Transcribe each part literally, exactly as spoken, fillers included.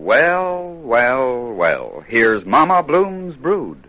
Well, well, well, here's Mama Bloom's brood.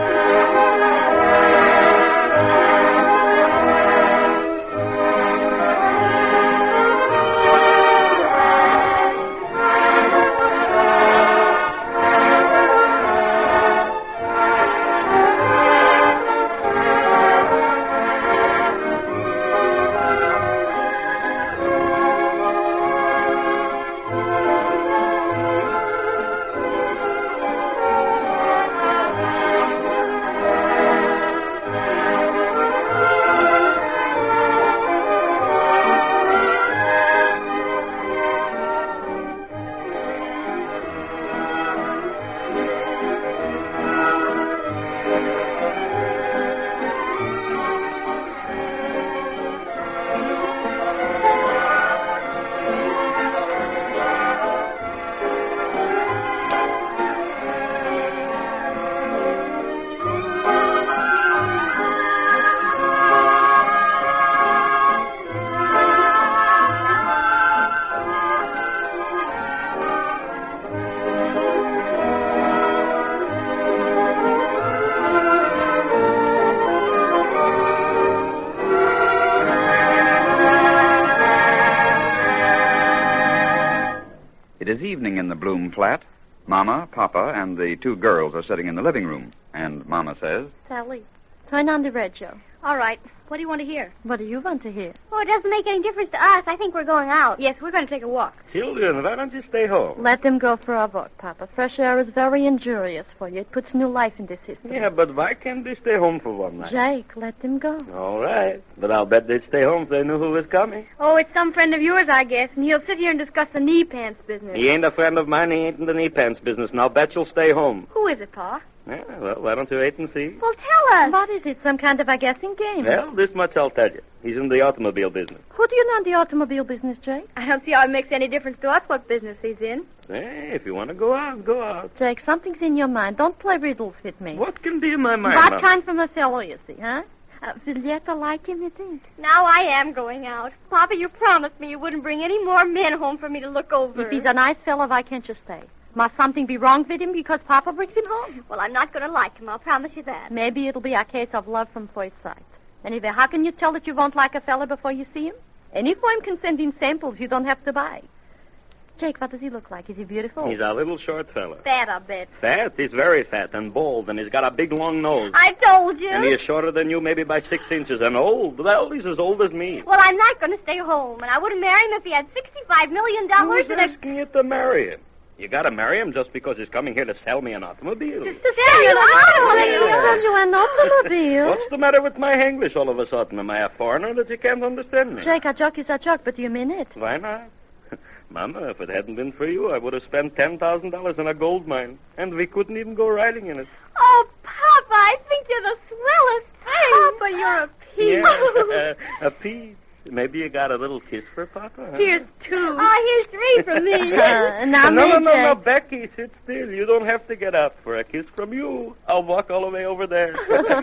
It is evening in the Bloom flat. Mama, Papa, and the two girls are sitting in the living room. And Mama says, Sally, turn on the radio. All right. What do you want to hear? What do you want to hear? Oh, it doesn't make any difference to us. I think we're going out. Yes, we're going to take a walk. Children, why don't you stay home? Let them go for a walk, Papa. Fresh air is very injurious for you. It puts new life in the system. Yeah, but why can't they stay home for one night? Jake, let them go. All right. But I'll bet they'd stay home if they knew who was coming. Oh, it's some friend of yours, I guess, and he'll sit here and discuss the knee pants business. He ain't a friend of mine. He ain't in the knee pants business. And I'll bet you'll stay home. Who is it, Pa? Yeah, well, why don't you wait and see? Well, tell us. What is it, some kind of a guessing game? Well, this much I'll tell you. He's in the automobile business. Who do you know in the automobile business, Jake? I don't see how it makes any difference to us what business he's in. Hey, if you want to go out, go out. Jake, something's in your mind. Don't play riddles with me. What can be in my mind? What Mom? kind from a fellow, you see, huh? Uh, will you ever like him, you think? Now I am going out. Papa, you promised me you wouldn't bring any more men home for me to look over. If he's a nice fellow, why can't you stay? Must something be wrong with him because Papa brings him home? Well, I'm not going to like him. I'll promise you that. Maybe it'll be a case of love from first sight. Anyway, how can you tell that you won't like a fella before you see him? Any firm can send in samples you don't have to buy. Jake, what does he look like? Is he beautiful? He's a little short fella. Fat, I bet. Fat? He's very fat and bald, and he's got a big, long nose. I told you. And he is shorter than you, maybe by six inches, and old. Well, he's as old as me. Well, I'm not going to stay home, and I wouldn't marry him if he had sixty-five million dollars. Who's asking you to marry him? You gotta marry him just because he's coming here to sell me an automobile. Just to sell you an automobile. Sell you an automobile? What's the matter with my English all of a sudden? Am I a foreigner that you can't understand me? Jake, a joke is a joke, but do you mean it? Why not? Mama, if it hadn't been for you, I would have spent ten thousand dollars in a gold mine, and we couldn't even go riding in it. Oh, Papa, I think you're the swellest thing. Papa, you're a piece. Yeah, uh, a piece. Maybe you got a little kiss for Papa? Huh? Here's two. Oh, here's three from me. Uh, now no, me, no, no, no, Jake. Becky, sit still. You don't have to get up for a kiss from you. I'll walk all the way over there.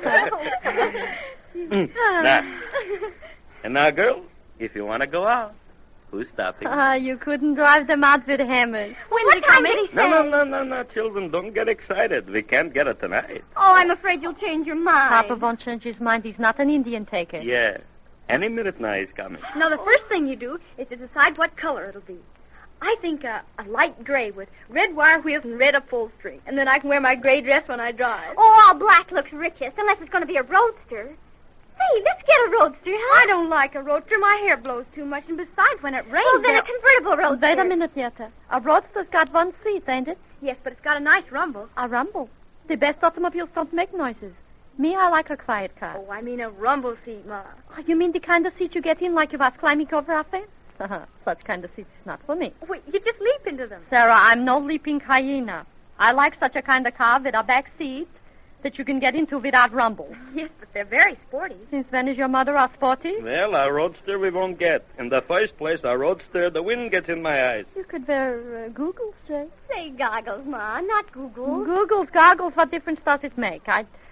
now, and now, girls, if you want to go out, who's stopping? Ah, you couldn't drive them out with hammers. When's he coming? No, no, no, no, no, children, don't get excited. We can't get it tonight. Oh, I'm afraid you'll change your mind. Papa won't change his mind. He's not an Indian taker. Yeah. Any minute now he's coming. Now, the first thing you do is to decide what color it'll be. I think uh, a light gray with red wire wheels and red upholstery. And then I can wear my gray dress when I drive. Oh, all black looks richest, unless it's going to be a roadster. Hey, let's get a roadster, huh? I don't like a roadster. My hair blows too much. And besides, when it rains... Well, then they'll- a convertible roadster. Wait a minute, Yetta. A roadster's got one seat, ain't it? Yes, but it's got a nice rumble. A rumble. The best automobiles don't make noises. Me, I like a quiet car. Oh, I mean a rumble seat, Ma. Oh, you mean the kind of seat you get in like you was climbing over a fence? Such kind of seat is not for me. Wait, you just leap into them. Sarah, I'm no leaping hyena. I like such a kind of car with a back seat that you can get into without rumble. Yes, but they're very sporty. Since when is your mother a sporty? Well, a roadster we won't get. In the first place, a roadster, the wind gets in my eyes. You could wear uh, googles, Jake. Say goggles, Ma, not Google. Googles, goggles, what difference does it make? I...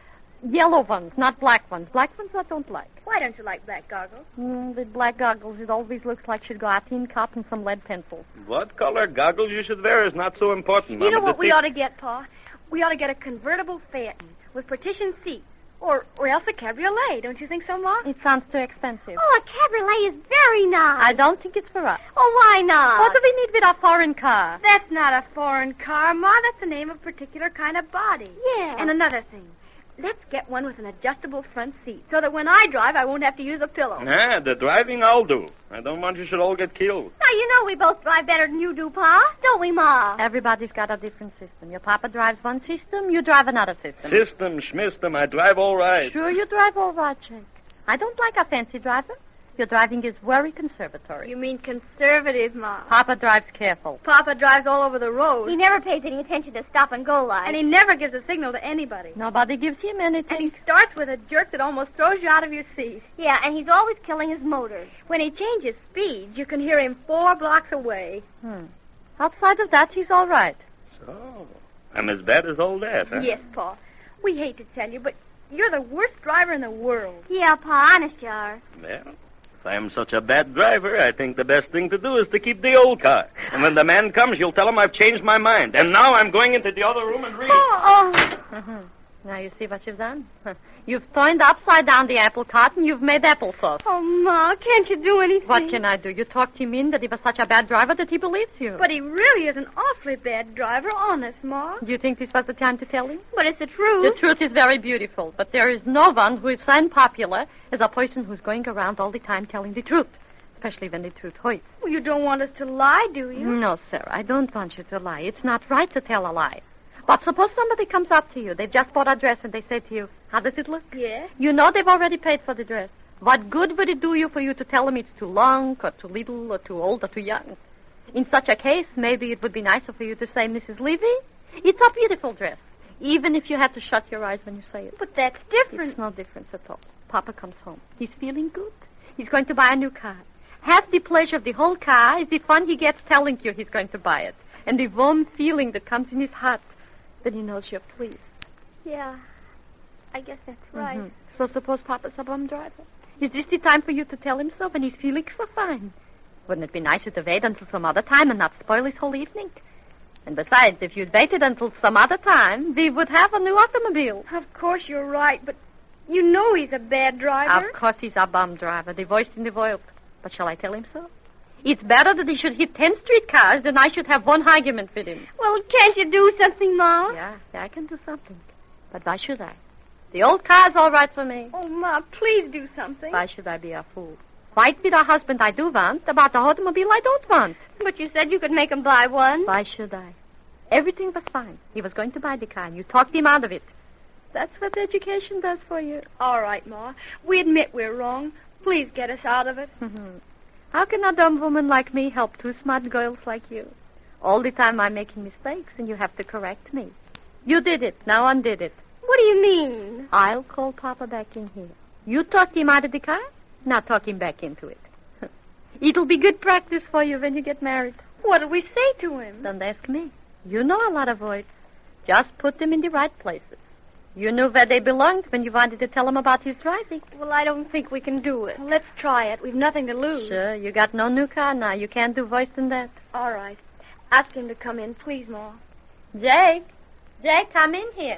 Yellow ones, not black ones. Black ones I don't like. Why don't you like black goggles? Mm, the black goggles, it always looks like she'd go a tin cup and some lead pencils. What color goggles you should wear is not so important, You Mama. know what The we thi- ought to get, Pa? We ought to get a convertible Phaeton with partition seats. Or, or else a cabriolet. Don't you think so, Ma? It sounds too expensive. Oh, a cabriolet is very nice. I don't think it's for us. Oh, why not? What do we need with a foreign car? That's not a foreign car, Ma. That's the name of a particular kind of body. Yeah. And another thing. Let's get one with an adjustable front seat so that when I drive, I won't have to use a pillow. Ah, the driving I'll do. I don't want you should all get killed. Now, you know we both drive better than you do, Pa. Don't we, Ma? Everybody's got a different system. Your papa drives one system, you drive another system. System, schmistem, I drive all right. Sure, you drive all right, Jake. I don't like a fancy driver. Your driving is very conservatory. You mean conservative, Ma? Papa drives careful. Papa drives all over the road. He never pays any attention to stop and go lights. And he never gives a signal to anybody. Nobody gives him And anything. he starts with a jerk that almost throws you out of your seat. Yeah, and he's always killing his motors. When he changes speeds, you can hear him four blocks away. Hmm. Outside of that, he's all right. So, I'm as bad as all that, huh? Yes, Pa. We hate to tell you, but you're the worst driver in the world. Yeah, Pa, honest you are. Well, if I'm such a bad driver, I think the best thing to do is to keep the old car. And when the man comes, you'll tell him I've changed my mind. And now I'm going into the other room and read. Oh, Uh-huh. Now you see what you've done? You've turned upside down the apple cart and you've made applesauce. oh, Ma, can't you do anything? What can I do? You talked him in that he was such a bad driver that he believes you. But he really is an awfully bad driver, honest, Ma. Do you think this was the time to tell him? But it's the truth. The truth is very beautiful, but there is no one who is so unpopular as a person who's going around all the time telling the truth, especially when the truth hurts. Well, you don't want us to lie, do you? No, Sarah, I don't want you to lie. It's not right to tell a lie. But suppose somebody comes up to you. They've just bought a dress and they say to you, how does it look? Yeah. You know they've already paid for the dress. What good would it do you for you to tell them it's too long or too little or too old or too young? In such a case, maybe it would be nicer for you to say, Missus Levy, it's a beautiful dress, even if you had to shut your eyes when you say it. But that's different. It's no difference at all. Papa comes home. He's feeling good. He's going to buy a new car. Half the pleasure of the whole car is the fun he gets telling you he's going to buy it, and the warm feeling that comes in his heart that he knows you're pleased. Yeah, I guess that's right. Mhm. So suppose Papa's a bum driver. Is this the time for you to tell him so when he's feeling so fine? Wouldn't it be nicer to wait until some other time and not spoil his whole evening? And besides, if you'd waited until some other time, we would have a new automobile. Of course you're right, but you know he's a bad driver. Of course he's a bum driver, the worst in the world. But shall I tell him so? It's better that he should hit ten streetcars than I should have one argument with him. Well, can't you do something, Ma? Yeah, yeah, I can do something. But why should I? The old car's all right for me. Oh, Ma, please do something. Why should I be a fool? Fight with a husband I do want about the automobile I don't want. But you said you could make him buy one. Why should I? Everything was fine. He was going to buy the car, and you talked him out of it. That's what education does for you. All right, Ma. We admit we're wrong. Please get us out of it. How can a dumb woman like me help two smart girls like you? All the time I'm making mistakes, and you have to correct me. You did it. Now undid it. What do you mean? I'll call Papa back in here. You talked him out of the car. Now talk him back into it. It'll be good practice for you when you get married. What'll we say to him? Don't ask me. You know a lot of words. Just put them in the right places. You knew where they belonged when you wanted to tell him about his driving. Well, I don't think we can do it. Let's try it. We've nothing to lose. Sure, you got no new car now. You can't do worse than that. All right. Ask him to come in, please, Ma. Jake. Jake, come in here.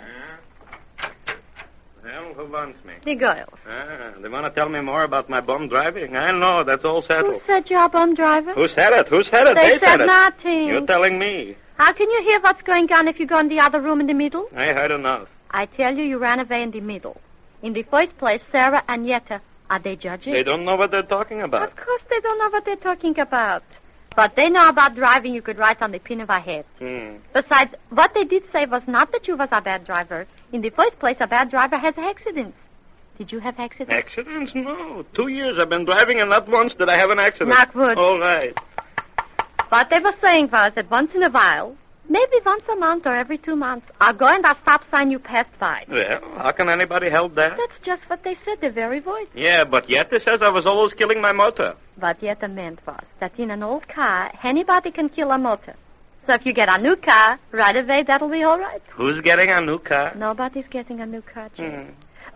Well, who wants me? The girls. Ah, they want to tell me more about my bum driving? I know, that's all Who settled. said you're a bum driver? Who said it? Who said it? They, They said it. nothing. You're telling me. How can you hear what's going on if you go in the other room in the middle? I heard enough. I tell you, you ran away in the middle. In the first place, Sarah and Yetta, are they judges? They don't know what they're talking about. Of course they don't know what they're talking about. But they know about driving you could write on the pin of a head. Hmm. Besides, what they did say was not that you was a bad driver. In the first place, a bad driver has accidents. Did you have accidents? Accidents? No. Two years I've been driving, and not once did I have an accident. Knock wood. All right. What they were saying was that once in a while, maybe once a month or every two months, I'll go and a stop sign you passed by. Well, how can anybody help that? That's just what they said, the very voice. Yeah, but Yetta says I was always killing my motor. What Yetta meant was that in an old car, anybody can kill a motor. So if you get a new car, right away, that'll be all right. Who's getting a new car? Nobody's getting a new car, Jake. Hmm.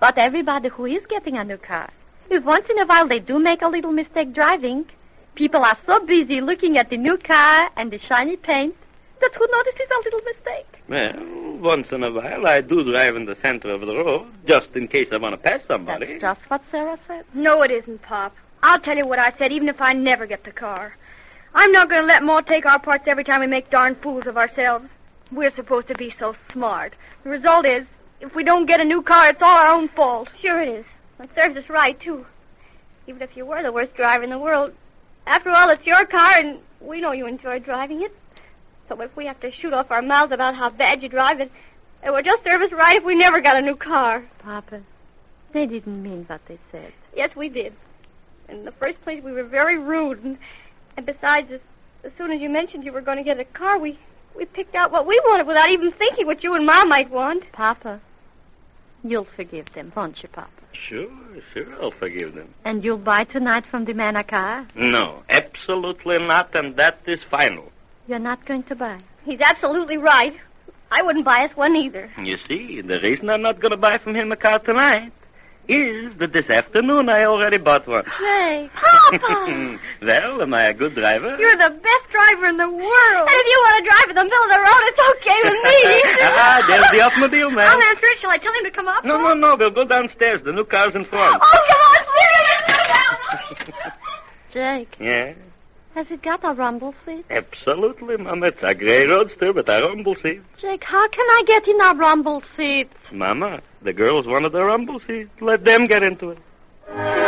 But everybody who is getting a new car, if once in a while they do make a little mistake driving, people are so busy looking at the new car and the shiny paint that who notices a little mistake? Well, once in a while I do drive in the center of the road, just in case I want to pass somebody. That's just what Sarah said. No, it isn't, Pop. I'll tell you what I said, even if I never get the car. I'm not going to let Ma take our parts every time we make darn fools of ourselves. We're supposed to be so smart. The result is, if we don't get a new car, it's all our own fault. Sure it is. It serves us right, too. Even if you were the worst driver in the world. After all, it's your car, and we know you enjoy driving it. So if we have to shoot off our mouths about how bad you drive it, it would just serve us right if we never got a new car. Papa, they didn't mean what they said. Yes, we did. In the first place, we were very rude, and, and besides, as, as soon as you mentioned you were going to get a car, we, we picked out what we wanted without even thinking what you and Ma might want. Papa, you'll forgive them, won't you, Papa? Sure, sure, I'll forgive them. And you'll buy tonight from the man a car? No, absolutely not, and that is final. You're not going to buy? He's absolutely right. I wouldn't buy us one either. You see, the reason I'm not going to buy from him a car tonight is that this afternoon I already bought one. Jay, Papa! Well, am I a good driver? You're the best driver in the world. And if you want to drive in the middle of the road, it's okay with me. Ah, there's the automobile man. I'll answer it. Shall I tell him to come up? No, no, no, we'll go downstairs. The new car's in front. Oh, come on, Jake, Yeah, has it got a rumble seat? absolutely, Mama. It's a gray roadster with a rumble seat. Jake, how can I get in a rumble seat? Mama, the girls wanted a rumble seat. Let them get into it.